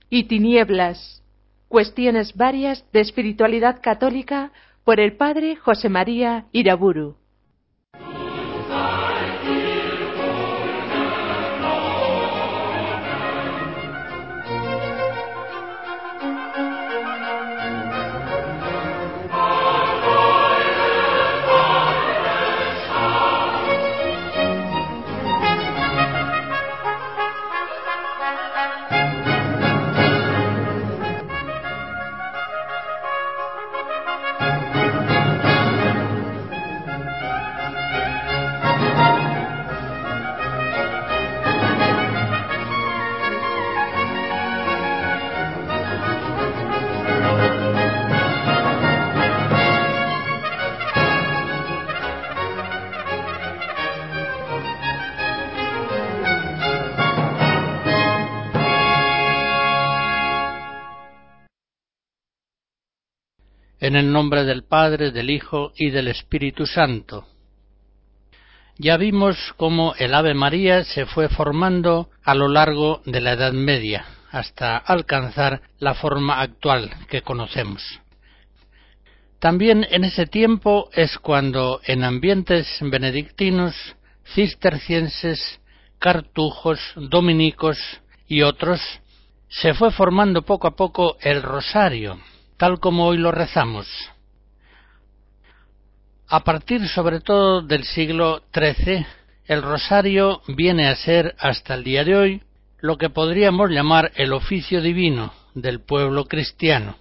y tinieblas. Cuestiones varias de espiritualidad católica por el padre José María Iraburu. En el nombre del Padre, del Hijo y del Espíritu Santo. Ya vimos cómo el Ave María se fue formando a lo largo de la Edad Media, hasta alcanzar la forma actual que conocemos. También en ese tiempo es cuando en ambientes benedictinos, cistercienses, cartujos, dominicos y otros, se fue formando poco a poco el rosario, tal como hoy lo rezamos. A partir sobre todo del siglo XIII, el rosario viene a ser hasta el día de hoy lo que podríamos llamar el oficio divino del pueblo cristiano.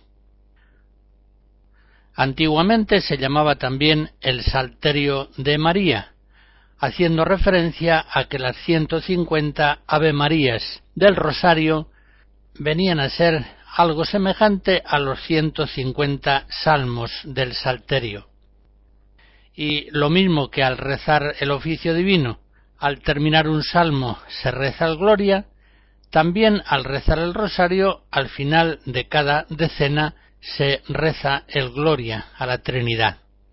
Antiguamente se llamaba también el Salterio de María, haciendo referencia a que las 150 Ave Marías del rosario venían a ser algo semejante a los 150 salmos del Salterio. Y lo mismo que al rezar el oficio divino, al terminar un salmo se reza el Gloria, también al rezar el rosario, al final de cada decena se reza el Gloria a la Trinidad.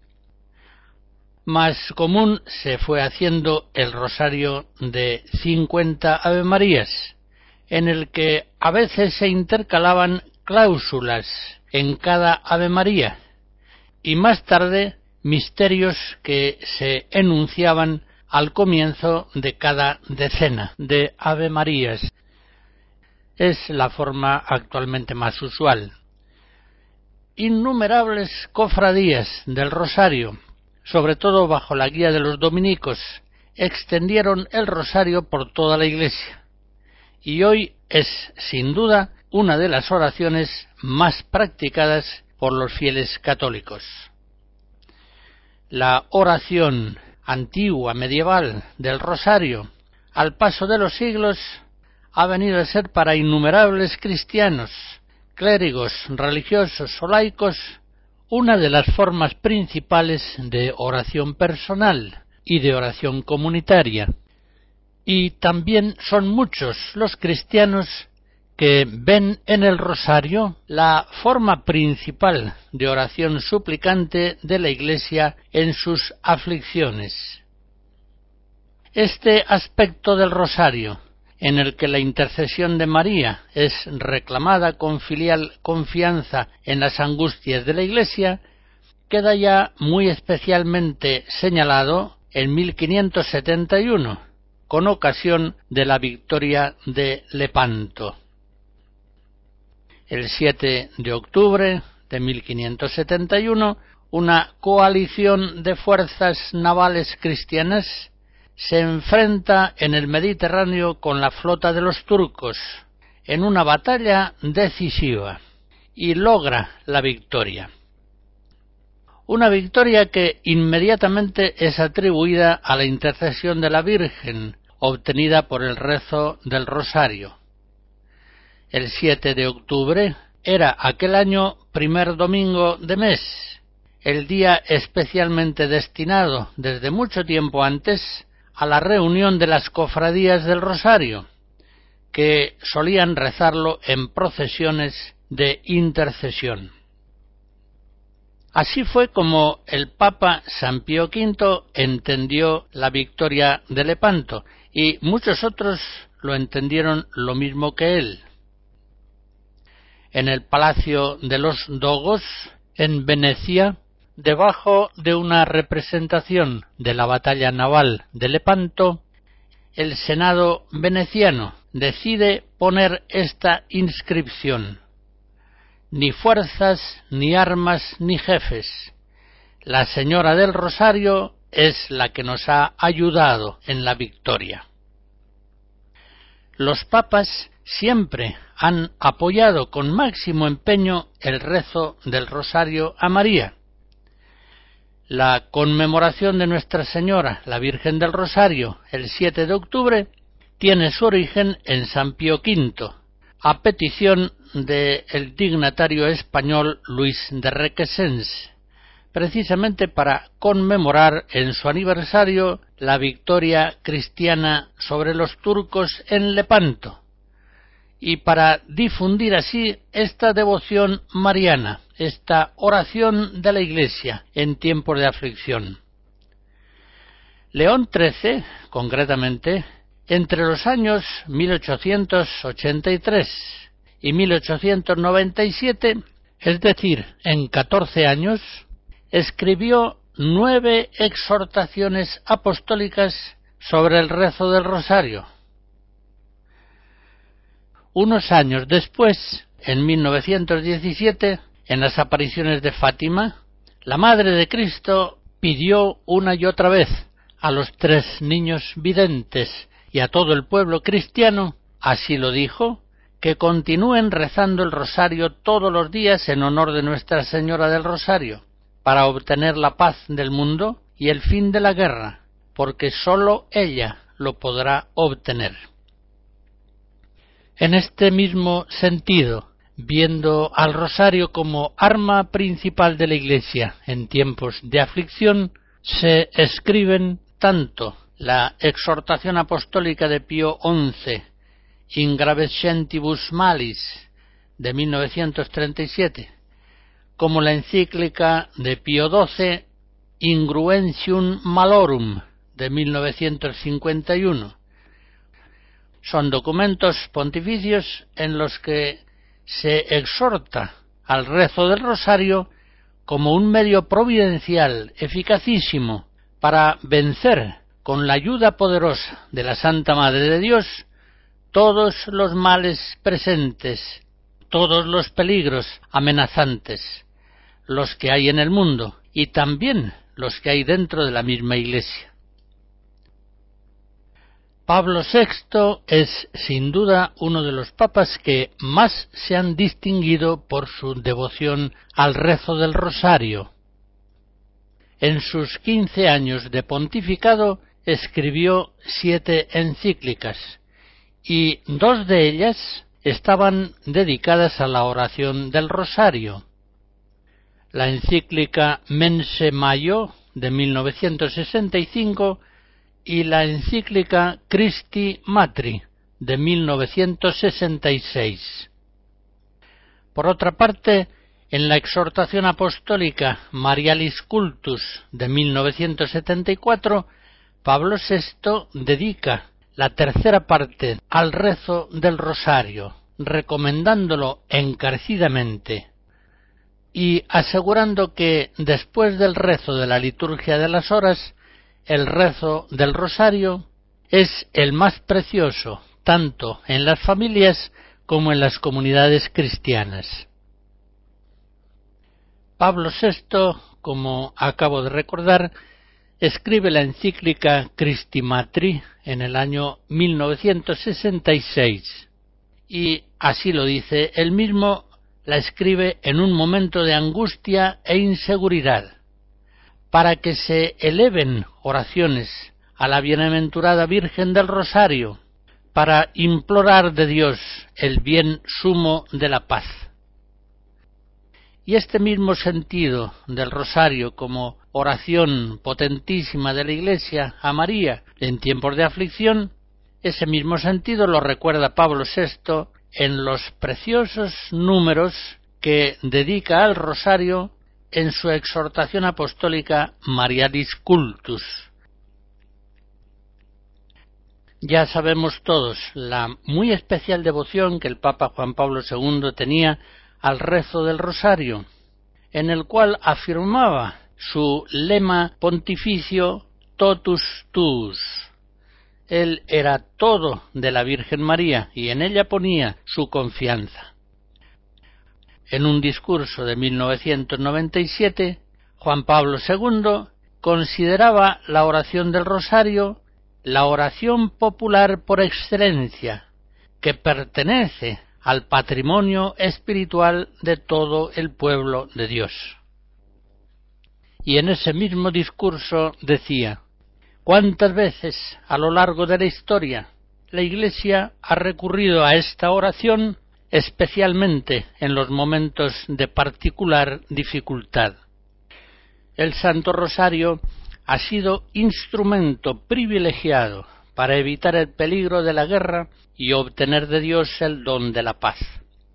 Más común se fue haciendo el rosario de 50 Ave Marías, en el que a veces se intercalaban cláusulas en cada Ave María, y más tarde misterios que se enunciaban al comienzo de cada decena de Ave Marías. Es la forma actualmente más usual. Innumerables cofradías del rosario, sobre todo bajo la guía de los dominicos, extendieron el rosario por toda la Iglesia, y hoy es, sin duda, una de las oraciones más practicadas por los fieles católicos. La oración antigua, medieval, del rosario, al paso de los siglos, ha venido a ser para innumerables cristianos, clérigos, religiosos o laicos, una de las formas principales de oración personal y de oración comunitaria. Y también son muchos los cristianos que ven en el rosario la forma principal de oración suplicante de la Iglesia en sus aflicciones. Este aspecto del rosario, en el que la intercesión de María es reclamada con filial confianza en las angustias de la Iglesia, queda ya muy especialmente señalado en 1571, con ocasión de la victoria de Lepanto. El 7 de octubre de 1571, una coalición de fuerzas navales cristianas se enfrenta en el Mediterráneo con la flota de los turcos en una batalla decisiva y logra la victoria. Una victoria que inmediatamente es atribuida a la intercesión de la Virgen, obtenida por el rezo del rosario. El 7 de octubre era aquel año primer domingo de mes, el día especialmente destinado desde mucho tiempo antes a la reunión de las cofradías del rosario, que solían rezarlo en procesiones de intercesión. Así fue como el Papa San Pío V entendió la victoria de Lepanto, y muchos otros lo entendieron lo mismo que él. en el Palacio de los Dogos, en Venecia, debajo de una representación de la batalla naval de Lepanto, el Senado veneciano decide poner esta inscripción: ni fuerzas, ni armas, ni jefes. La Señora del Rosario es la que nos ha ayudado en la victoria. Los papas siempre han apoyado con máximo empeño el rezo del Rosario a María. La conmemoración de Nuestra Señora, la Virgen del Rosario, el 7 de octubre, tiene su origen en San Pío V, a petición del dignatario español Luis de Requesens, precisamente para conmemorar en su aniversario la victoria cristiana sobre los turcos en Lepanto, y para difundir así esta devoción mariana, esta oración de la Iglesia en tiempos de aflicción. León XIII, concretamente, entre los años 1883 y 1897, es decir, en 14 años, escribió 9 exhortaciones apostólicas sobre el rezo del Rosario. Unos años después, en 1917, en las apariciones de Fátima, la Madre de Cristo pidió una y otra vez a los 3 niños videntes y a todo el pueblo cristiano, así lo dijo, que continúen rezando el Rosario todos los días en honor de Nuestra Señora del Rosario, para obtener la paz del mundo y el fin de la guerra, porque sólo ella lo podrá obtener. En este mismo sentido, viendo al Rosario como arma principal de la Iglesia en tiempos de aflicción, se escriben tanto la exhortación apostólica de Pío XI, In Gravescentibus Malis, de 1937, como la encíclica de Pío XII, Ingruentium Malorum, de 1951. Son documentos pontificios en los que se exhorta al rezo del Rosario como un medio providencial eficacísimo para vencer con la ayuda poderosa de la Santa Madre de Dios todos los males presentes, todos los peligros amenazantes, los que hay en el mundo y también los que hay dentro de la misma Iglesia. Pablo VI es sin duda uno de los papas que más se han distinguido por su devoción al rezo del Rosario. En sus 15 años de pontificado escribió 7 encíclicas y 2 de ellas estaban dedicadas a la oración del Rosario. La encíclica Mense Maio de 1965 y la encíclica Christi Matri de 1966. Por otra parte, en la exhortación apostólica Marialis Cultus de 1974, Pablo VI dedica la tercera parte al rezo del Rosario, recomendándolo encarecidamente y asegurando que después del rezo de la liturgia de las horas, el rezo del Rosario es el más precioso, tanto en las familias como en las comunidades cristianas. Pablo VI, como acabo de recordar, escribe la encíclica Christi Matri en el año 1966 y, así lo dice él mismo, la escribe en un momento de angustia e inseguridad, para que se eleven oraciones a la bienaventurada Virgen del Rosario, para implorar de Dios el bien sumo de la paz. Y este mismo sentido del Rosario como oración potentísima de la Iglesia a María en tiempos de aflicción, ese mismo sentido lo recuerda Pablo VI en los preciosos números que dedica al Rosario en su exhortación apostólica Marialis Cultus. Ya sabemos todos la muy especial devoción que el Papa Juan Pablo II tenía al rezo del rosario, en el cual afirmaba su lema pontificio Totus Tuus. Él era todo de la Virgen María y en ella ponía su confianza. En un discurso de 1997, Juan Pablo II consideraba la oración del rosario la oración popular por excelencia, que pertenece al patrimonio espiritual de todo el pueblo de Dios. Y en ese mismo discurso decía: ¿cuántas veces a lo largo de la historia la Iglesia ha recurrido a esta oración, especialmente en los momentos de particular dificultad? El Santo Rosario ha sido instrumento privilegiado para evitar el peligro de la guerra y obtener de Dios el don de la paz.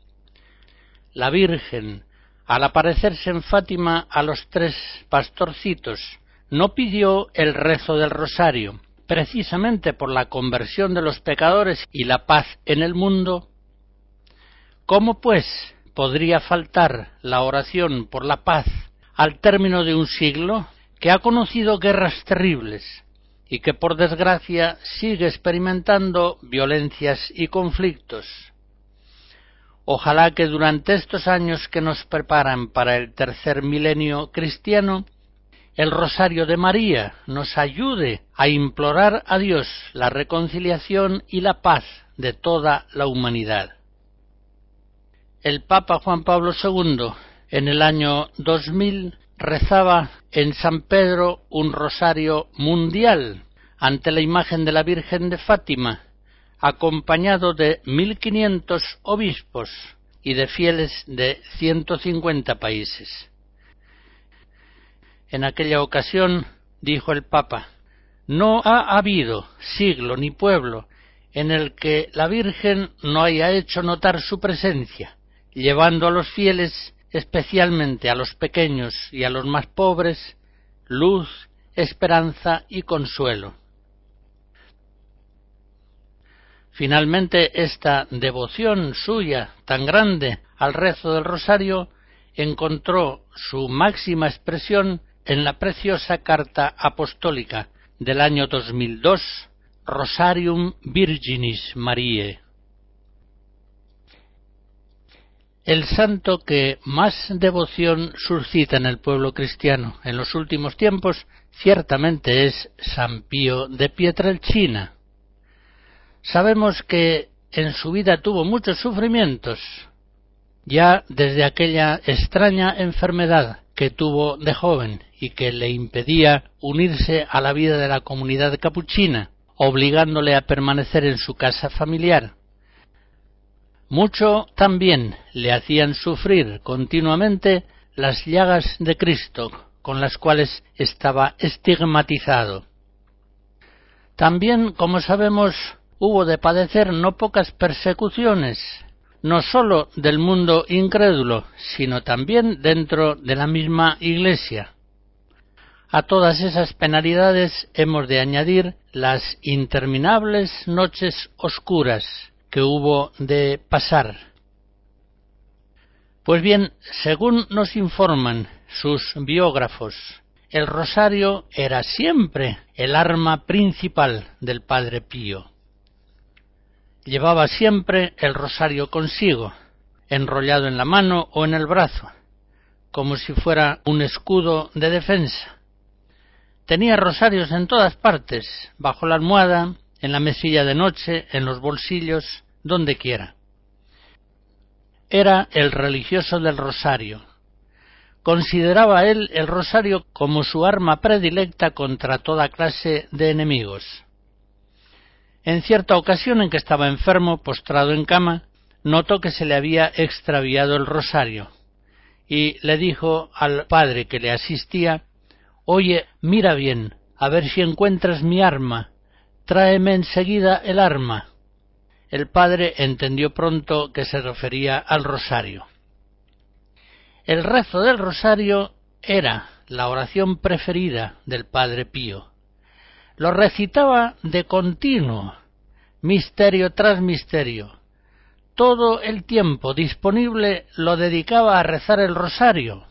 La Virgen, al aparecerse en Fátima a los 3 pastorcitos, no pidió el rezo del rosario, precisamente por la conversión de los pecadores y la paz en el mundo. ¿Cómo, pues, podría faltar la oración por la paz al término de un siglo que ha conocido guerras terribles y que, por desgracia, sigue experimentando violencias y conflictos? Ojalá que durante estos años que nos preparan para el tercer milenio cristiano, el Rosario de María nos ayude a implorar a Dios la reconciliación y la paz de toda la humanidad. El Papa Juan Pablo II, en el año 2000, rezaba en San Pedro un rosario mundial ante la imagen de la Virgen de Fátima, acompañado de 1500 obispos y de fieles de 150 países. En aquella ocasión dijo el Papa: no ha habido siglo ni pueblo en el que la Virgen no haya hecho notar su presencia, llevando a los fieles, especialmente a los pequeños y a los más pobres, luz, esperanza y consuelo. Finalmente, esta devoción suya tan grande al rezo del rosario encontró su máxima expresión en la preciosa carta apostólica del año 2002, Rosarium Virginis Mariae. El santo que más devoción suscita en el pueblo cristiano en los últimos tiempos ciertamente es San Pío de Pietrelcina. Sabemos que en su vida tuvo muchos sufrimientos, ya desde aquella extraña enfermedad que tuvo de joven y que le impedía unirse a la vida de la comunidad capuchina, obligándole a permanecer en su casa familiar. Mucho también le hacían sufrir continuamente las llagas de Cristo, con las cuales estaba estigmatizado. También, como sabemos, hubo de padecer no pocas persecuciones, no sólo del mundo incrédulo, sino también dentro de la misma Iglesia. A todas esas penalidades hemos de añadir las interminables noches oscuras que hubo de pasar. Pues bien, según nos informan sus biógrafos, el rosario era siempre el arma principal del Padre Pío. Llevaba siempre el rosario consigo, enrollado en la mano o en el brazo, como si fuera un escudo de defensa. Tenía rosarios en todas partes, bajo la almohada, en la mesilla de noche, en los bolsillos, donde quiera. Era el religioso del rosario. Consideraba él el rosario como su arma predilecta contra toda clase de enemigos. En cierta ocasión en que estaba enfermo, postrado en cama, notó que se le había extraviado el rosario, y le dijo al padre que le asistía: «Oye, mira bien, a ver si encuentras mi arma, tráeme enseguida el arma». El padre entendió pronto que se refería al rosario. El rezo del rosario era la oración preferida del Padre Pío. Lo recitaba de continuo, misterio tras misterio. Todo el tiempo disponible lo dedicaba a rezar el rosario.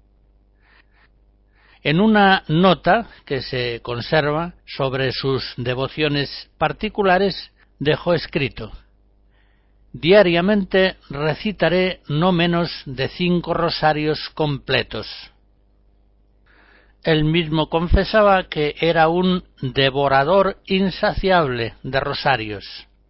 En una nota que se conserva sobre sus devociones particulares dejó escrito: diariamente recitaré no menos de 5 rosarios completos. Él mismo confesaba que era un devorador insaciable de rosarios.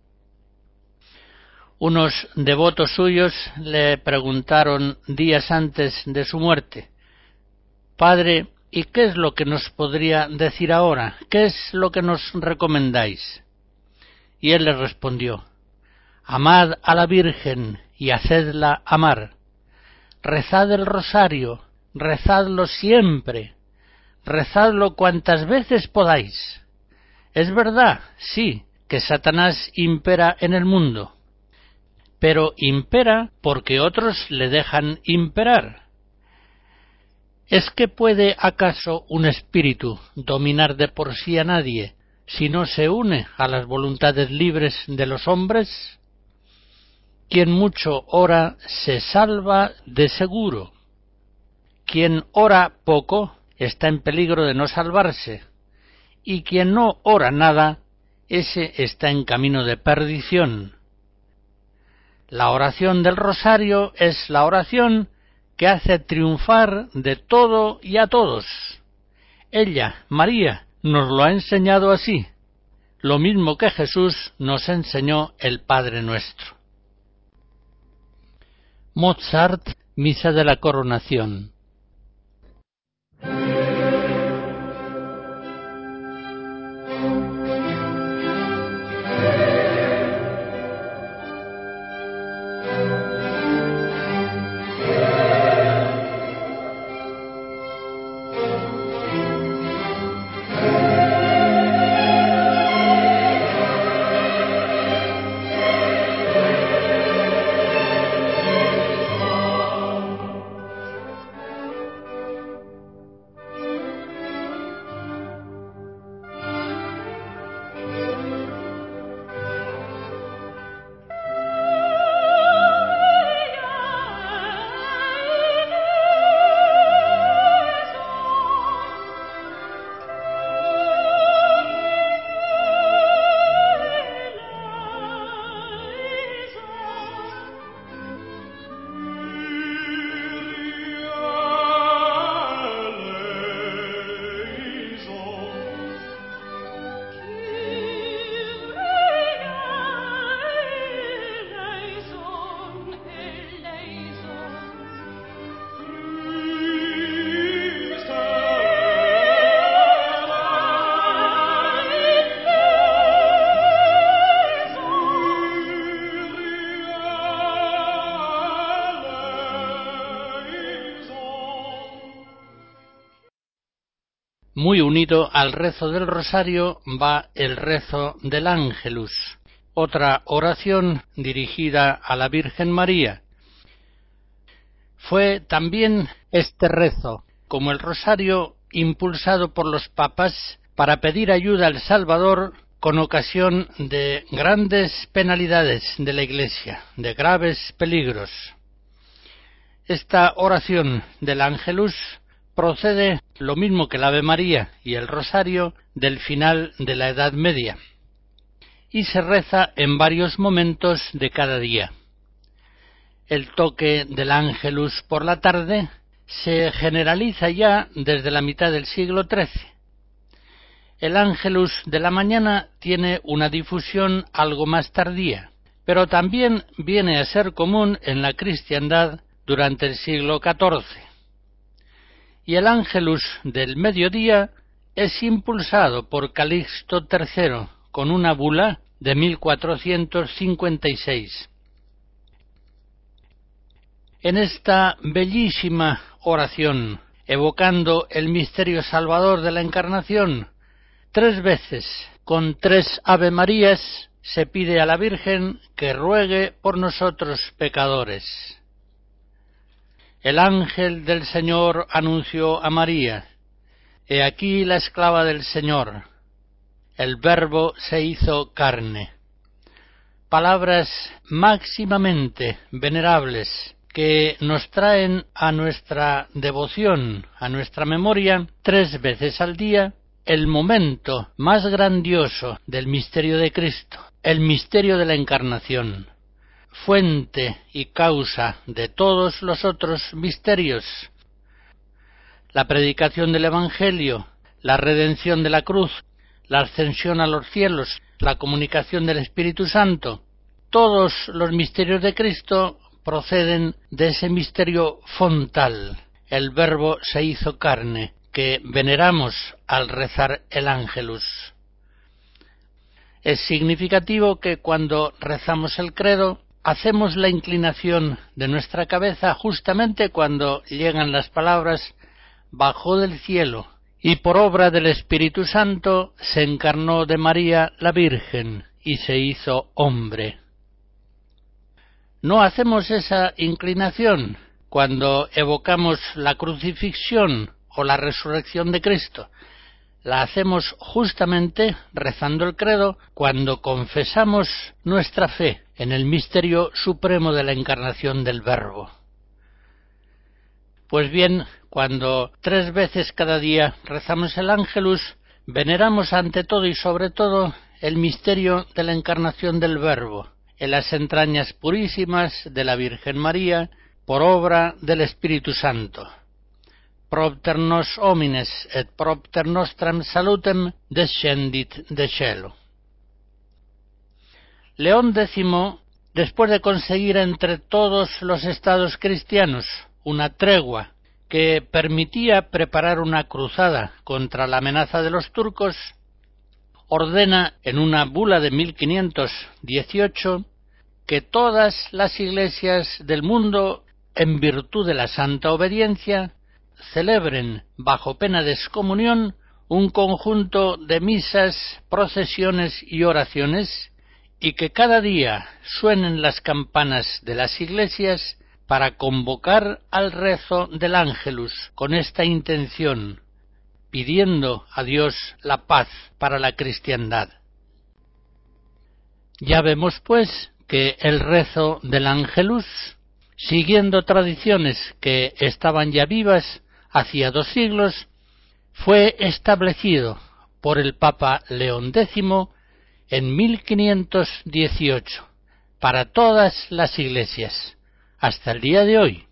Unos devotos suyos le preguntaron días antes de su muerte: Padre, ¿y qué es lo que nos podría decir ahora? ¿Qué es lo que nos recomendáis? Y él les respondió: amad a la Virgen y hacedla amar. Rezad el rosario, rezadlo siempre, rezadlo cuantas veces podáis. Es verdad, sí, que Satanás impera en el mundo, pero impera porque otros le dejan imperar. ¿Es que puede acaso un espíritu dominar de por sí a nadie si no se une a las voluntades libres de los hombres? Quien mucho ora se salva de seguro. Quien ora poco está en peligro de no salvarse, y quien no ora nada, ese está en camino de perdición. La oración del rosario es la oración que hace triunfar de todo y a todos. Ella, María, nos lo ha enseñado así, lo mismo que Jesús nos enseñó el Padre Nuestro. Mozart, Misa de la Coronación. Muy unido al rezo del rosario va el rezo del Ángelus, otra oración dirigida a la Virgen María. Fue también este rezo, como el rosario, impulsado por los papas para pedir ayuda al Salvador con ocasión de grandes penalidades de la Iglesia, de graves peligros. Esta oración del Ángelus procede, lo mismo que el Ave María y el Rosario, del final de la Edad Media, y se reza en varios momentos de cada día. El toque del Ángelus por la tarde se generaliza ya desde la mitad del siglo XIII. El Ángelus de la mañana tiene una difusión algo más tardía, pero también viene a ser común en la cristiandad durante el siglo XIV. Y el Ángelus del mediodía es impulsado por Calixto III con una bula de 1456. En esta bellísima oración, evocando el misterio salvador de la Encarnación, 3 veces, con 3 Ave Marías, se pide a la Virgen que ruegue por nosotros pecadores. El ángel del Señor anunció a María: He aquí la esclava del Señor. El Verbo se hizo carne. palabras máximamente venerables que nos traen a nuestra devoción, a nuestra memoria, 3 veces al día, el momento más grandioso del misterio de Cristo, el misterio de la Encarnación, fuente y causa de todos los otros misterios, la predicación del Evangelio, la redención de la cruz, la ascensión a los cielos, la comunicación del Espíritu Santo. Todos los misterios de Cristo proceden de ese misterio fontal, el Verbo se hizo carne, que veneramos al rezar el Ángelus. Es significativo que cuando rezamos el credo, hacemos la inclinación de nuestra cabeza justamente cuando llegan las palabras «bajó del cielo» y por obra del Espíritu Santo se encarnó de María la Virgen y se hizo hombre. No hacemos esa inclinación cuando evocamos la crucifixión o la resurrección de Cristo. La hacemos justamente rezando el credo cuando confesamos nuestra fe en el misterio supremo de la encarnación del Verbo. Pues bien, cuando 3 veces cada día rezamos el Ángelus, veneramos ante todo y sobre todo el misterio de la encarnación del Verbo, en las entrañas purísimas de la Virgen María, por obra del Espíritu Santo. Propter nos homines et propter nostram salutem descendit de cielo. León X, después de conseguir entre todos los estados cristianos una tregua que permitía preparar una cruzada contra la amenaza de los turcos, ordena en una bula de 1518 que todas las iglesias del mundo, en virtud de la santa obediencia, celebren, bajo pena de excomunión, un conjunto de misas, procesiones y oraciones, y que cada día suenen las campanas de las iglesias para convocar al rezo del Ángelus con esta intención, pidiendo a Dios la paz para la cristiandad. Ya vemos, pues, que el rezo del Ángelus, siguiendo tradiciones que estaban ya vivas hacía 2 siglos, fue establecido por el Papa León X en 1518 para todas las iglesias, hasta el día de hoy.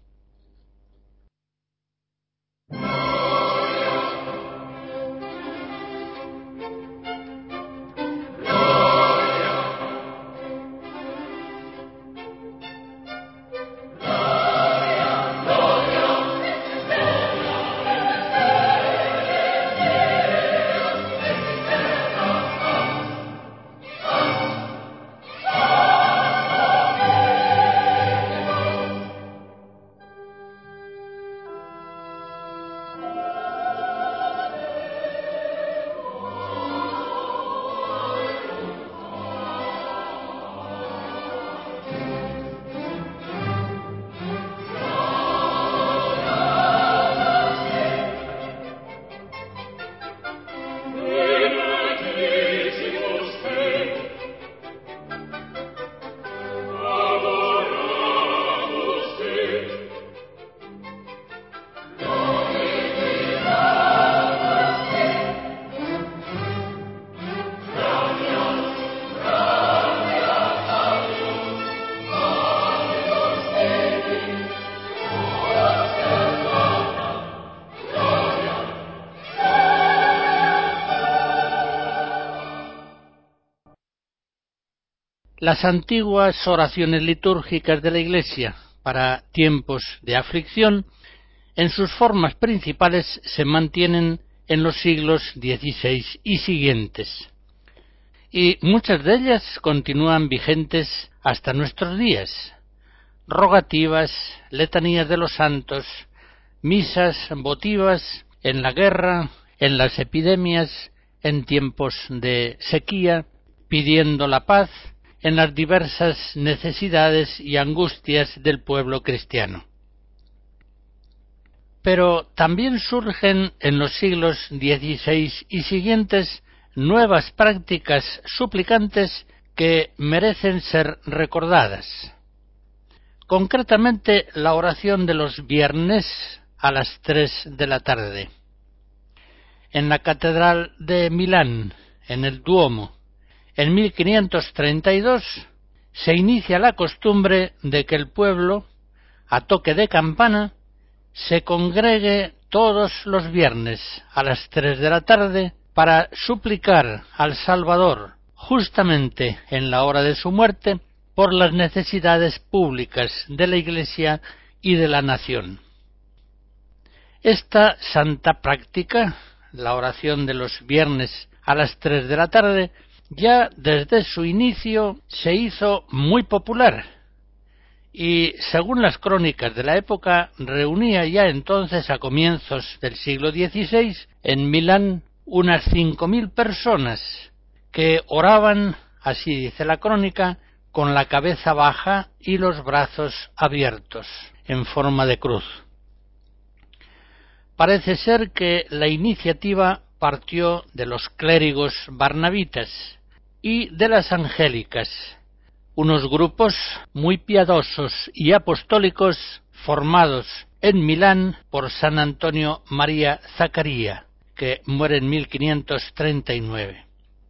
Las antiguas oraciones litúrgicas de la Iglesia para tiempos de aflicción, en sus formas principales se mantienen en los siglos XVI y siguientes, y muchas de ellas continúan vigentes hasta nuestros días: rogativas, letanías de los santos, misas votivas en la guerra, en las epidemias, en tiempos de sequía, pidiendo la paz, en las diversas necesidades y angustias del pueblo cristiano. Pero también surgen en los siglos XVI y siguientes nuevas prácticas suplicantes que merecen ser recordadas. Concretamente, la oración de los viernes a las 3 de la tarde. En la Catedral de Milán, en el Duomo, en 1532, se inicia la costumbre de que el pueblo, a toque de campana, se congregue todos los viernes a las 3 de la tarde para suplicar al Salvador, justamente en la hora de su muerte, por las necesidades públicas de la Iglesia y de la nación. Esta santa práctica, la oración de los viernes a las 3 de la tarde, ya desde su inicio se hizo muy popular y, según las crónicas de la época, reunía ya entonces, a comienzos del siglo XVI, en Milán unas 5.000 personas que oraban, así dice la crónica, con la cabeza baja y los brazos abiertos, en forma de cruz. Parece ser que la iniciativa partió de los clérigos barnabitas y de las angélicas, unos grupos muy piadosos y apostólicos formados en Milán por San Antonio María Zaccaria, que muere en 1539.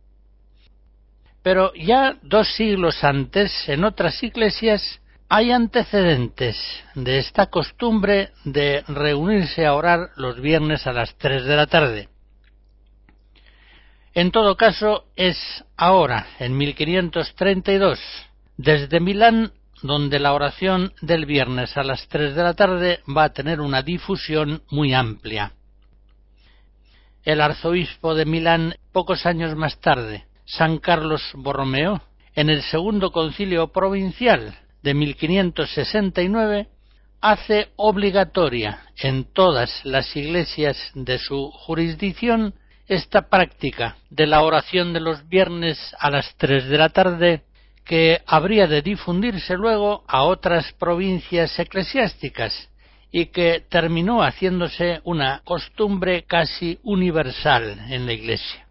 Pero ya 2 siglos antes, en otras iglesias, hay antecedentes de esta costumbre de reunirse a orar los viernes a las 3 de la tarde. En todo caso, es ahora, en 1532, desde Milán, donde la oración del viernes a las 3 de la tarde va a tener una difusión muy amplia. El arzobispo de Milán, pocos años más tarde, San Carlos Borromeo, en el segundo concilio provincial de 1569, hace obligatoria en todas las iglesias de su jurisdicción esta práctica de la oración de los viernes a las 3 de la tarde, que habría de difundirse luego a otras provincias eclesiásticas y que terminó haciéndose una costumbre casi universal en la Iglesia.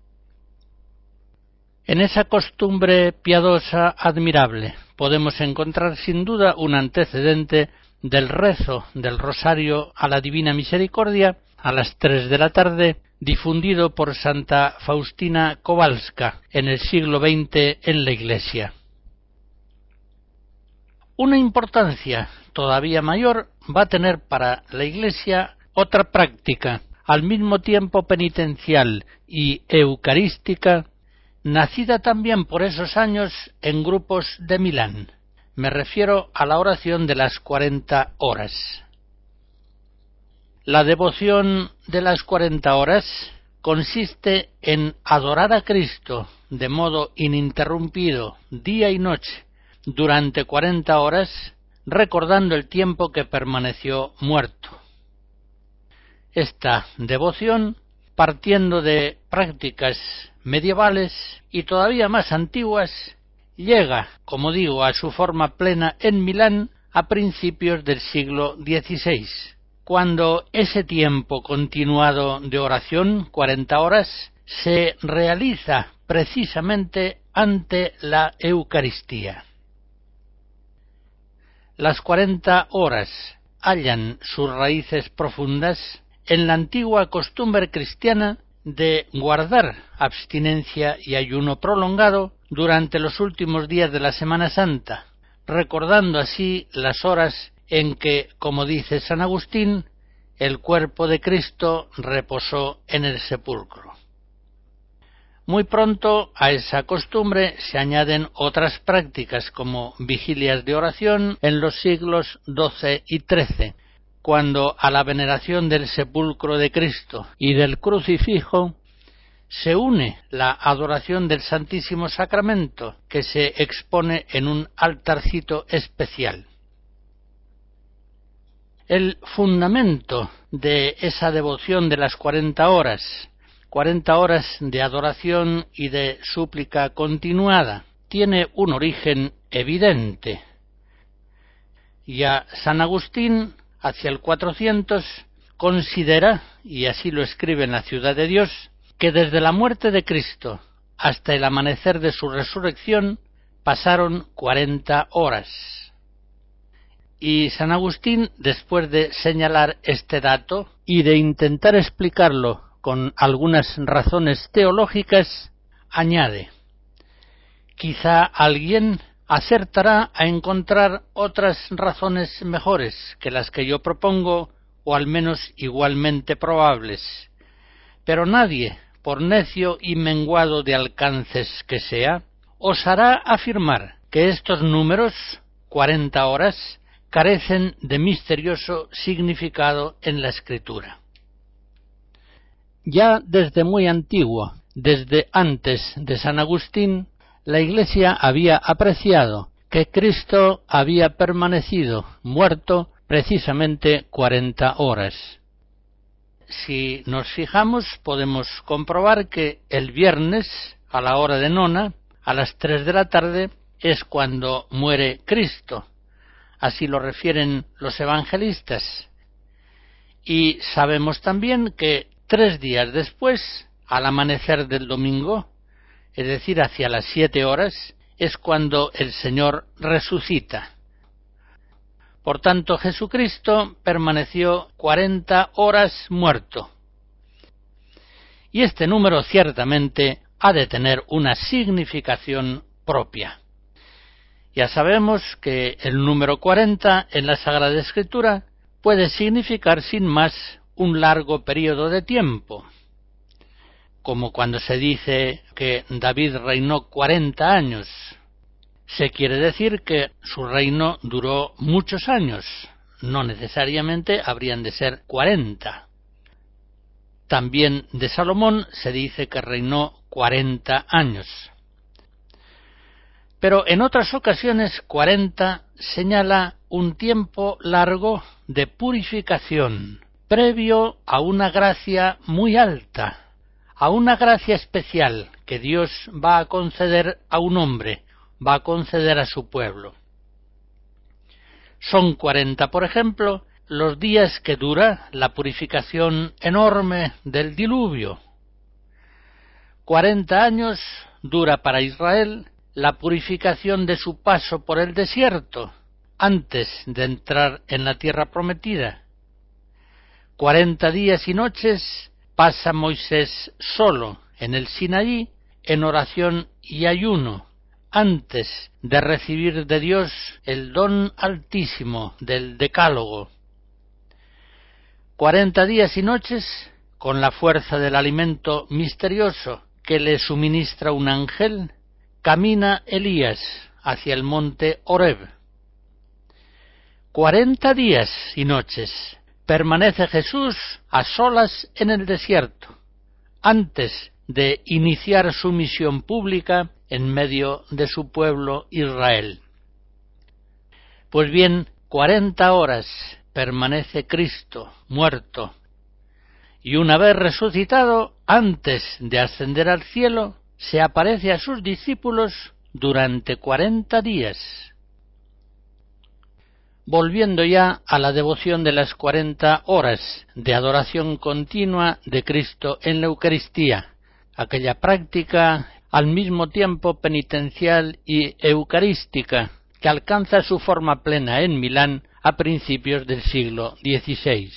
En esa costumbre piadosa admirable podemos encontrar sin duda un antecedente del rezo del Rosario a la Divina Misericordia a las 3 de la tarde, difundido por Santa Faustina Kowalska en el siglo XX en la Iglesia. Una importancia todavía mayor va a tener para la Iglesia otra práctica, al mismo tiempo penitencial y eucarística, nacida también por esos años en grupos de Milán. Me refiero a la oración de las 40 horas. La devoción de las 40 horas consiste en adorar a Cristo de modo ininterrumpido, día y noche, durante 40 horas, recordando el tiempo que permaneció muerto. Esta devoción, partiendo de prácticas medievales y todavía más antiguas, llega, como digo, a su forma plena en Milán a principios del siglo XVI, cuando ese tiempo continuado de oración, 40 horas, se realiza precisamente ante la Eucaristía. Las 40 horas hallan sus raíces profundas en la antigua costumbre cristiana de guardar abstinencia y ayuno prolongado durante los últimos días de la Semana Santa, recordando así las horas en que, como dice San Agustín, el cuerpo de Cristo reposó en el sepulcro. Muy pronto a esa costumbre se añaden otras prácticas como vigilias de oración en los siglos XII y XIII, cuando a la veneración del sepulcro de Cristo y del crucifijo se une la adoración del Santísimo Sacramento, que se expone en un altarcito especial. El fundamento de esa devoción de las 40 horas de adoración y de súplica continuada, tiene un origen evidente. Ya San Agustín, hacia el 400, considera, y así lo escribe en la Ciudad de Dios, que desde la muerte de Cristo hasta el amanecer de su resurrección pasaron 40 horas. Y San Agustín, después de señalar este dato y de intentar explicarlo con algunas razones teológicas, añade: quizá alguien acertará a encontrar otras razones mejores que las que yo propongo, o al menos igualmente probables, pero nadie, por necio y menguado de alcances que sea, osará afirmar que estos números, 40 horas, carecen de misterioso significado en la Escritura. Ya desde muy antiguo, desde antes de San Agustín, la Iglesia había apreciado que Cristo había permanecido muerto precisamente 40 horas. Si nos fijamos, podemos comprobar que el viernes, a la hora de nona, a las 3 de la tarde, es cuando muere Cristo. Así lo refieren los evangelistas. Y sabemos también que 3 días después, al amanecer del domingo, es decir, hacia las 7 horas, es cuando el Señor resucita. Por tanto, Jesucristo permaneció 40 horas muerto. Y este número ciertamente ha de tener una significación propia. Ya sabemos que el número 40 en la Sagrada Escritura puede significar sin más un largo periodo de tiempo, como cuando se dice que David reinó 40 años. Se quiere decir que su reino duró muchos años, no necesariamente habrían de ser 40. También de Salomón se dice que reinó 40 años. Pero en otras ocasiones 40 señala un tiempo largo de purificación, previo a una gracia muy alta, a una gracia especial que Dios va a conceder a un hombre, va a conceder a su pueblo. Son 40, por ejemplo, los días que dura la purificación enorme del diluvio. 40 años dura para Israel la purificación de su paso por el desierto, antes de entrar en la tierra prometida. 40 días y noches pasa Moisés solo en el Sinaí, en oración y ayuno, antes de recibir de Dios el don altísimo del Decálogo. 40 días y noches con la fuerza del alimento misterioso que le suministra un ángel, camina Elías hacia el monte Horeb. 40 días y noches permanece Jesús a solas en el desierto, antes de iniciar su misión pública en medio de su pueblo Israel. Pues bien, 40 horas permanece Cristo muerto, y una vez resucitado, antes de ascender al cielo, se aparece a sus discípulos durante 40 días. Volviendo ya a la devoción de las 40 horas de adoración continua de Cristo en la Eucaristía, aquella práctica al mismo tiempo penitencial y eucarística que alcanza su forma plena en Milán a principios del siglo XVI.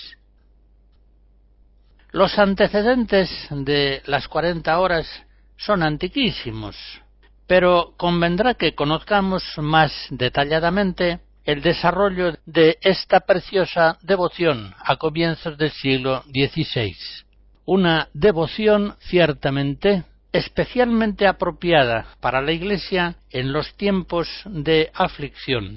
Los antecedentes de las 40 horas son antiquísimos, pero convendrá que conozcamos más detalladamente el desarrollo de esta preciosa devoción a comienzos del siglo XVI. Una devoción ciertamente especialmente apropiada para la Iglesia en los tiempos de aflicción.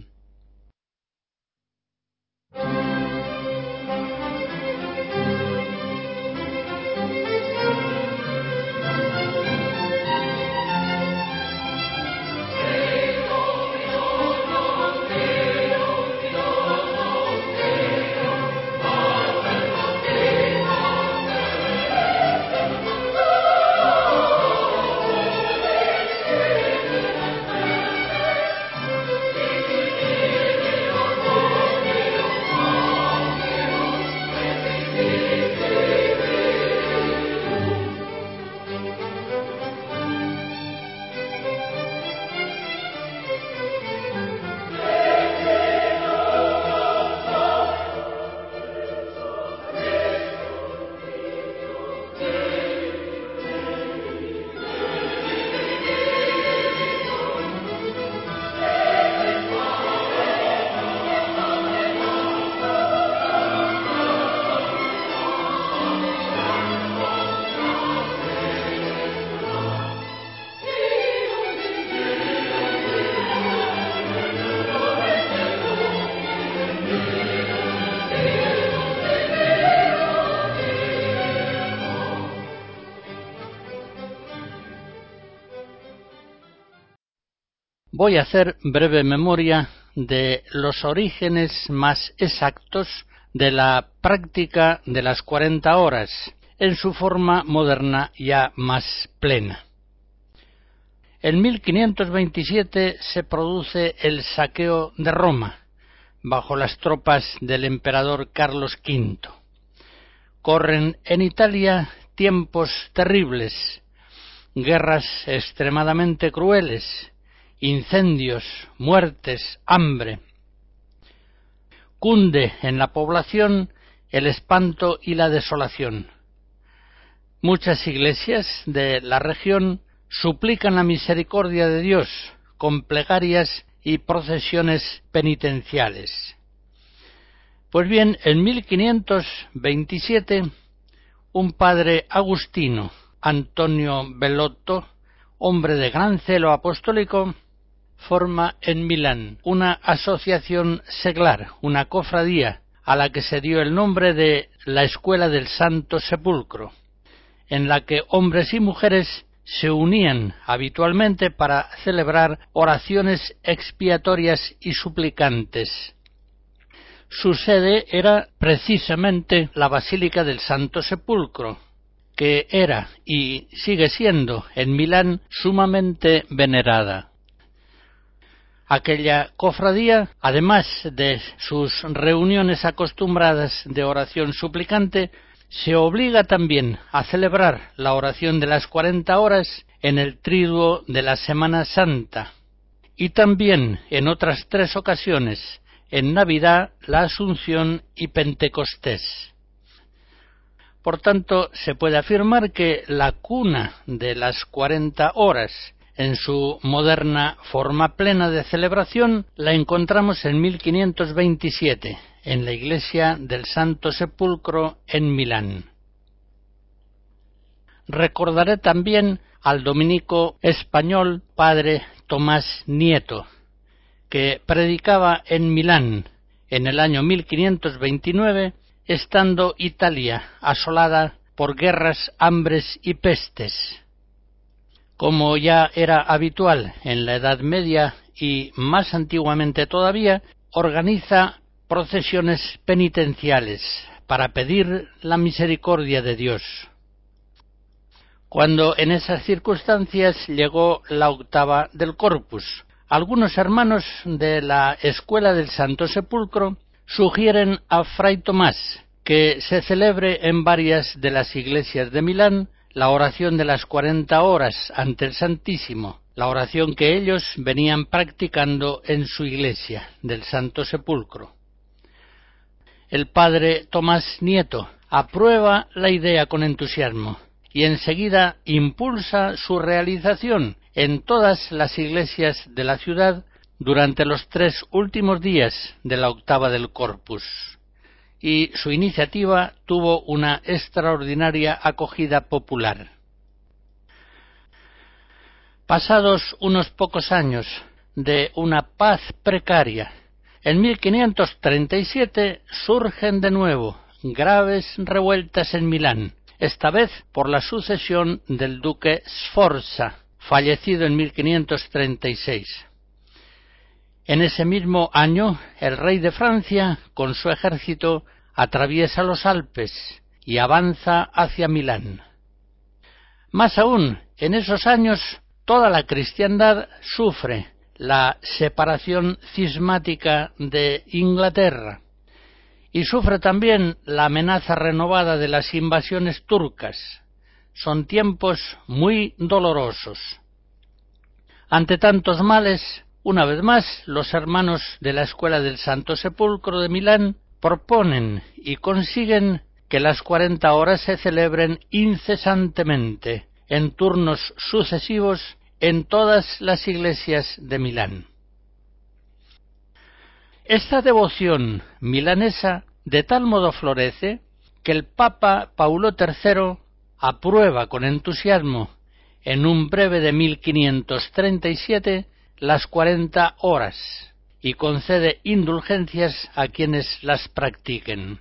voy a hacer breve memoria de los orígenes más exactos de la práctica de las 40 horas, en su forma moderna ya más plena. En 1527 se produce el saqueo de Roma, bajo las tropas del emperador Carlos V. Corren en Italia tiempos terribles, guerras extremadamente crueles, incendios, muertes, hambre. Cunde en la población el espanto y la desolación. Muchas iglesias de la región suplican la misericordia de Dios con plegarias y procesiones penitenciales. Pues bien, en 1527, un padre agustino, Antonio Bellotto, hombre de gran celo apostólico, forma en Milán una asociación seglar, una cofradía, a la que se dio el nombre de la Escuela del Santo Sepulcro, en la que hombres y mujeres se unían habitualmente para celebrar oraciones expiatorias y suplicantes. Su sede era precisamente la Basílica del Santo Sepulcro, que era y sigue siendo en Milán sumamente venerada. Aquella cofradía, además de sus reuniones acostumbradas de oración suplicante, se obliga también a celebrar la oración de las 40 horas en el triduo de la Semana Santa y también en otras 3 ocasiones, en Navidad, la Asunción y Pentecostés. Por tanto, se puede afirmar que la cuna de las 40 horas, en su moderna forma plena de celebración, la encontramos en 1527, en la iglesia del Santo Sepulcro en Milán. Recordaré también al dominico español padre Tomás Nieto, que predicaba en Milán en el año 1529, estando Italia asolada por guerras, hambres y pestes. Como ya era habitual en la Edad Media y más antiguamente todavía, organiza procesiones penitenciales para pedir la misericordia de Dios. Cuando en esas circunstancias llegó la octava del Corpus, algunos hermanos de la Escuela del Santo Sepulcro sugieren a Fray Tomás que se celebre en varias de las iglesias de Milán la oración de las 40 horas ante el Santísimo, la oración que ellos venían practicando en su iglesia del Santo Sepulcro. El padre Tomás Nieto aprueba la idea con entusiasmo y enseguida impulsa su realización en todas las iglesias de la ciudad durante los 3 últimos días de la octava del Corpus. Y su iniciativa tuvo una extraordinaria acogida popular. Pasados unos pocos años de una paz precaria, en 1537 surgen de nuevo graves revueltas en Milán, esta vez por la sucesión del duque Sforza, fallecido en 1536. En ese mismo año, el rey de Francia, con su ejército, atraviesa los Alpes y avanza hacia Milán. Más aún, en esos años, toda la cristiandad sufre la separación cismática de Inglaterra y sufre también la amenaza renovada de las invasiones turcas. Son tiempos muy dolorosos. Ante tantos males, una vez más, los hermanos de la Escuela del Santo Sepulcro de Milán proponen y consiguen que las 40 horas se celebren incesantemente, en turnos sucesivos, en todas las iglesias de Milán. Esta devoción milanesa de tal modo florece que el Papa Paulo III aprueba con entusiasmo, en un breve de 1537, las 40 horas y concede indulgencias a quienes las practiquen.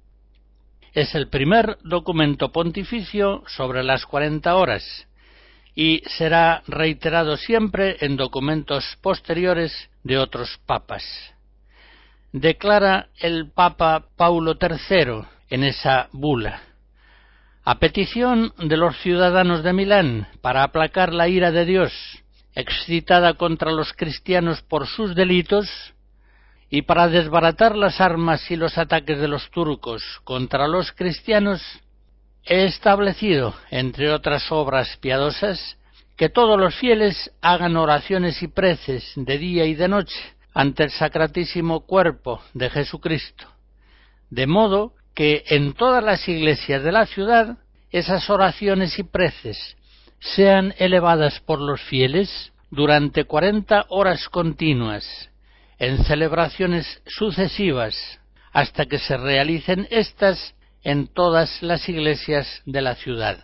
Es el primer documento pontificio sobre las 40 horas y será reiterado siempre en documentos posteriores de otros papas. Declara el Papa Paulo III en esa bula: a petición de los ciudadanos de Milán, para aplacar la ira de Dios, excitada contra los cristianos por sus delitos, y para desbaratar las armas y los ataques de los turcos contra los cristianos, he establecido, entre otras obras piadosas, que todos los fieles hagan oraciones y preces de día y de noche ante el Sacratísimo Cuerpo de Jesucristo, de modo que en todas las iglesias de la ciudad esas oraciones y preces sean elevadas por los fieles durante 40 horas continuas, en celebraciones sucesivas, hasta que se realicen éstas en todas las iglesias de la ciudad.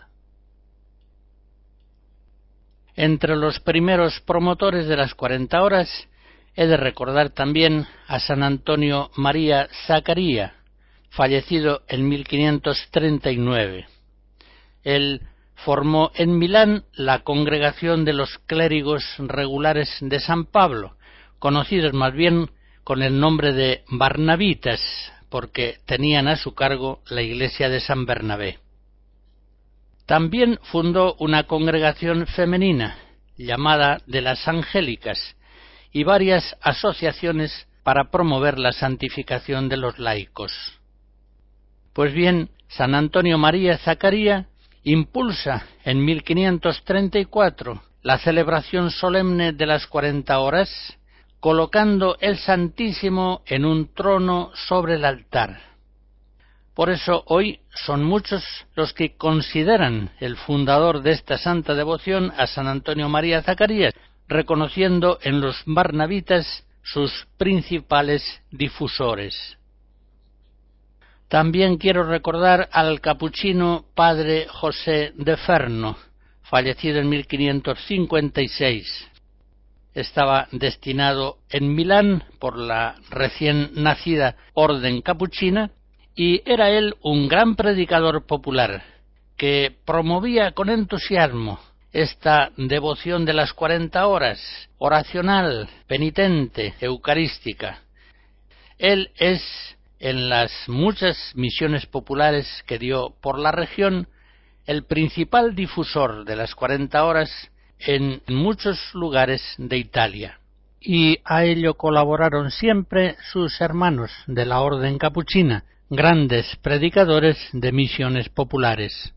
Entre los primeros promotores de las 40 horas he de recordar también a San Antonio María Zaccaria, fallecido en 1539. Él formó en Milán la Congregación de los Clérigos Regulares de San Pablo, conocidos más bien con el nombre de Barnabitas, porque tenían a su cargo la iglesia de San Bernabé. También fundó una congregación femenina, llamada de las Angélicas, y varias asociaciones para promover la santificación de los laicos. Pues bien, San Antonio María Zaccaria impulsa en 1534 la celebración solemne de las 40 horas, colocando el Santísimo en un trono sobre el altar. Por eso hoy son muchos los que consideran el fundador de esta santa devoción a San Antonio María Zaccaria, reconociendo en los barnabitas sus principales difusores. También quiero recordar al capuchino padre José de Ferno, fallecido en 1556. Estaba destinado en Milán por la recién nacida orden capuchina, y era él un gran predicador popular, que promovía con entusiasmo esta devoción de las 40 horas, oracional, penitente, eucarística. Él es, en las muchas misiones populares que dio por la región, el principal difusor de las 40 horas en muchos lugares de Italia. Y a ello colaboraron siempre sus hermanos de la orden capuchina, grandes predicadores de misiones populares.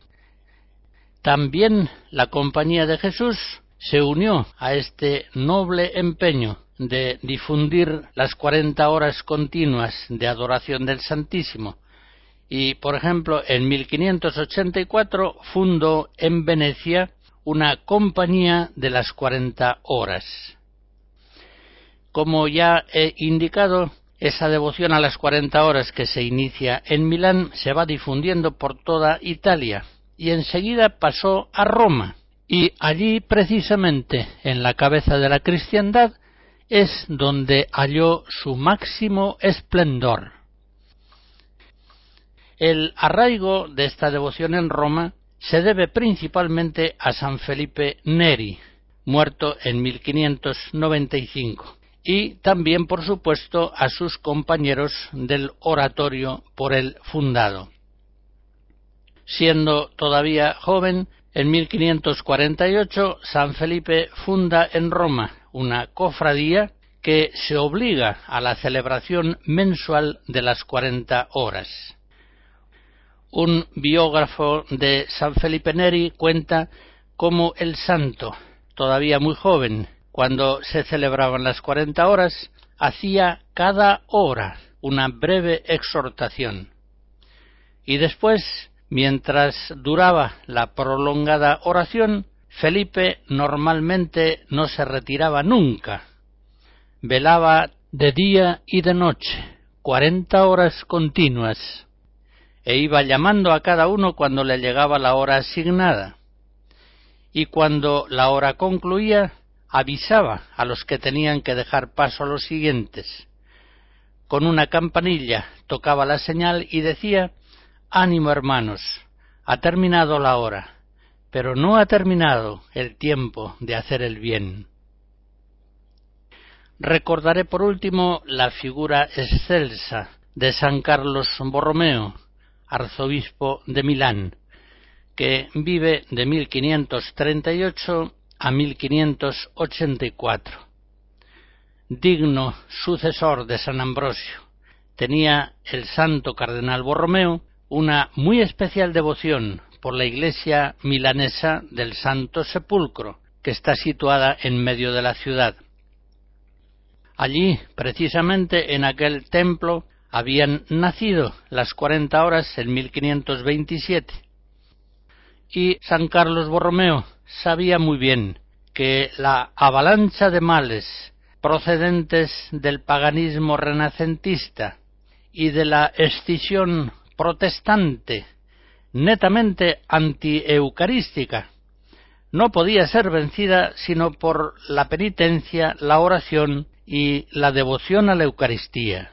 También la Compañía de Jesús se unió a este noble empeño de difundir las 40 horas continuas de adoración del Santísimo, y, por ejemplo, en 1584 fundó en Venecia una Compañía de las 40 horas. Como ya he indicado, esa devoción a las 40 horas que se inicia en Milán se va difundiendo por toda Italia, y enseguida pasó a Roma, y allí precisamente en la cabeza de la cristiandad es donde halló su máximo esplendor. El arraigo de esta devoción en Roma se debe principalmente a San Felipe Neri, muerto en 1595, y también, por supuesto, a sus compañeros del oratorio por él fundado. Siendo todavía joven, en 1548 San Felipe funda en Roma una cofradía que se obliga a la celebración mensual de las 40 horas. Un biógrafo de San Felipe Neri cuenta cómo el santo, todavía muy joven, cuando se celebraban las 40 horas, hacía cada hora una breve exhortación. Y después, mientras duraba la prolongada oración, Felipe normalmente no se retiraba nunca. Velaba de día y de noche, 40 horas continuas, e iba llamando a cada uno cuando le llegaba la hora asignada. Y cuando la hora concluía, avisaba a los que tenían que dejar paso a los siguientes. Con una campanilla tocaba la señal y decía: «Ánimo, hermanos, ha terminado la hora, pero no ha terminado el tiempo de hacer el bien. Recordaré por último la figura excelsa de San Carlos Borromeo, arzobispo de Milán, que vive de 1538 a 1584. Digno sucesor de San Ambrosio, tenía el santo cardenal Borromeo una muy especial devoción por la iglesia milanesa del Santo Sepulcro, que está situada en medio de la ciudad. Allí, precisamente en aquel templo, habían nacido las 40 horas en 1527. Y San Carlos Borromeo sabía muy bien que la avalancha de males procedentes del paganismo renacentista y de la escisión protestante netamente antieucarística no podía ser vencida sino por la penitencia, la oración y la devoción a la Eucaristía.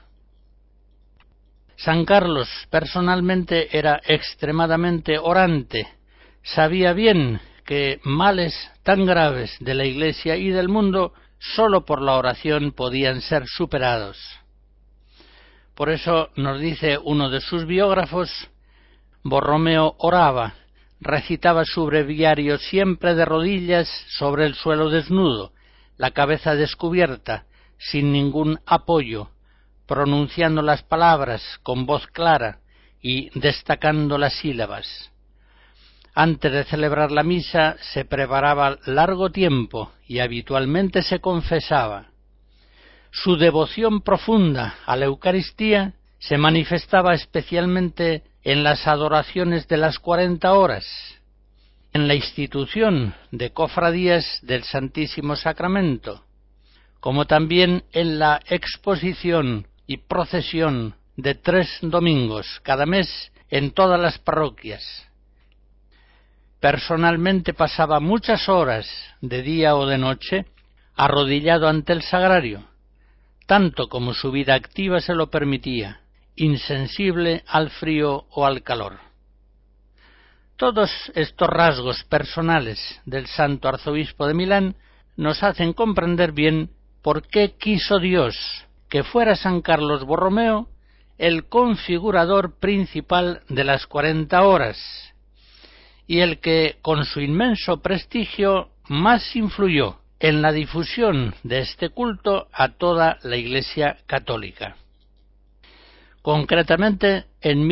San Carlos personalmente era extremadamente orante, sabía bien que males tan graves de la Iglesia y del mundo sólo por la oración podían ser superados. Por eso nos dice uno de sus biógrafos: Borromeo oraba, recitaba su breviario siempre de rodillas sobre el suelo desnudo, la cabeza descubierta, sin ningún apoyo, pronunciando las palabras con voz clara y destacando las sílabas. Antes de celebrar la misa se preparaba largo tiempo y habitualmente se confesaba. Su devoción profunda a la Eucaristía se manifestaba especialmente en las adoraciones de las 40 horas, en la institución de cofradías del Santísimo Sacramento, como también en la exposición y procesión de 3 domingos cada mes en todas las parroquias. Personalmente pasaba muchas horas, de día o de noche, arrodillado ante el sagrario, tanto como su vida activa se lo permitía, insensible al frío o al calor. Todos estos rasgos personales del santo arzobispo de Milán nos hacen comprender bien por qué quiso Dios que fuera San Carlos Borromeo el configurador principal de las 40 horas, y el que, con su inmenso prestigio, más influyó en la difusión de este culto a toda la Iglesia católica. Concretamente, en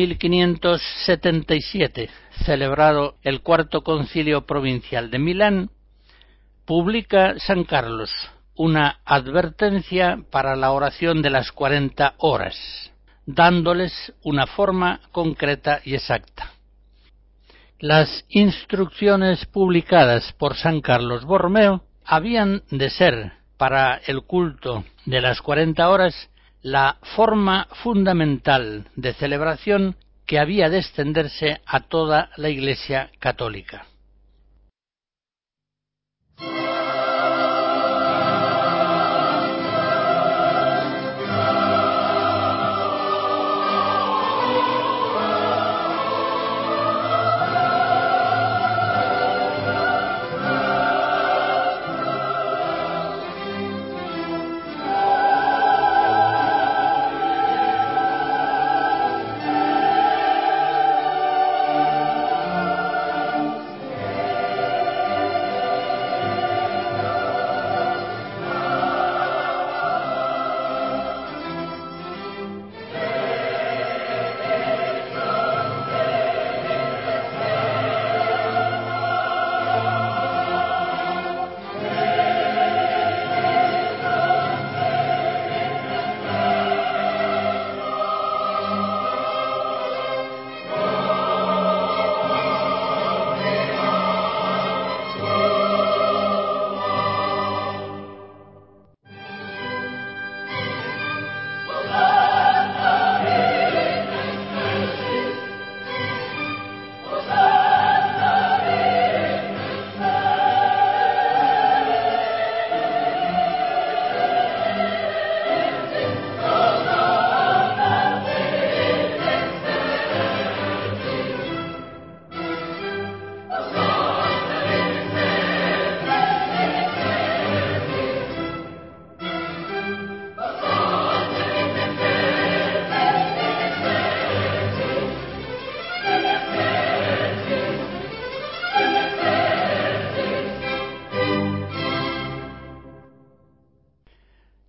1577, celebrado el Cuarto Concilio Provincial de Milán, publica San Carlos una advertencia para la oración de las 40 horas, dándoles una forma concreta y exacta. Las instrucciones publicadas por San Carlos Borromeo habían de ser, para el culto de las 40 horas, la forma fundamental de celebración que había de extenderse a toda la Iglesia católica.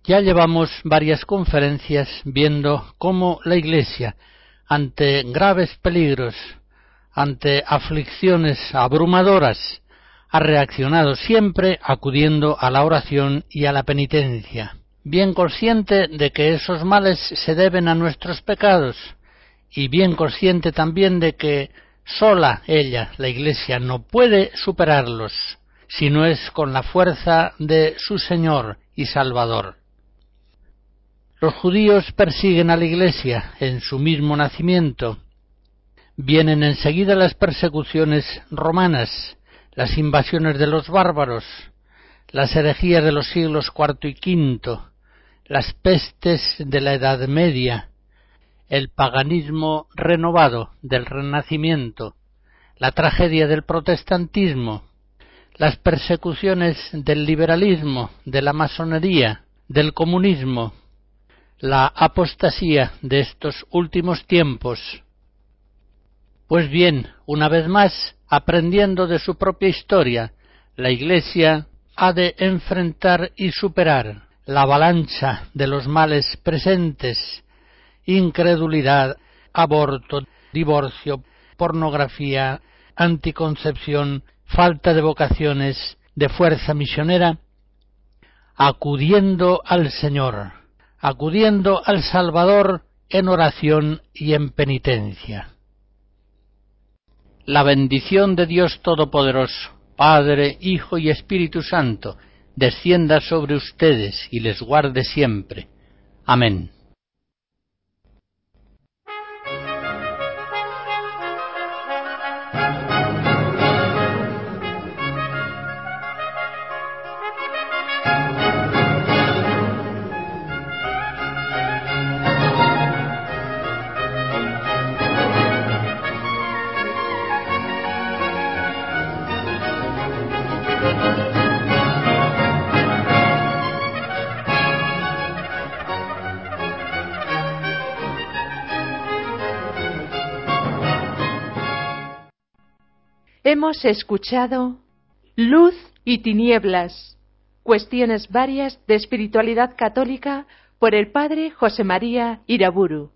Ya llevamos varias conferencias viendo cómo la Iglesia, ante graves peligros, ante aflicciones abrumadoras, ha reaccionado siempre acudiendo a la oración y a la penitencia, bien consciente de que esos males se deben a nuestros pecados y bien consciente también de que sola ella, la Iglesia, no puede superarlos, si no es con la fuerza de su Señor y Salvador. Los judíos persiguen a la Iglesia en su mismo nacimiento. Vienen enseguida las persecuciones romanas, las invasiones de los bárbaros, las herejías de los siglos IV y V, las pestes de la Edad Media, el paganismo renovado del Renacimiento, la tragedia del protestantismo, las persecuciones del liberalismo, de la masonería, del comunismo, la apostasía de estos últimos tiempos. Pues bien, una vez más, aprendiendo de su propia historia, la Iglesia ha de enfrentar y superar la avalancha de los males presentes: incredulidad, aborto, divorcio, pornografía, anticoncepción, falta de vocaciones, de fuerza misionera, acudiendo al Señor, acudiendo al Salvador en oración y en penitencia. La bendición de Dios Todopoderoso, Padre, Hijo y Espíritu Santo, descienda sobre ustedes y les guarde siempre. Amén. Hemos escuchado Luz y Tinieblas, cuestiones varias de espiritualidad católica por el padre José María Iraburu.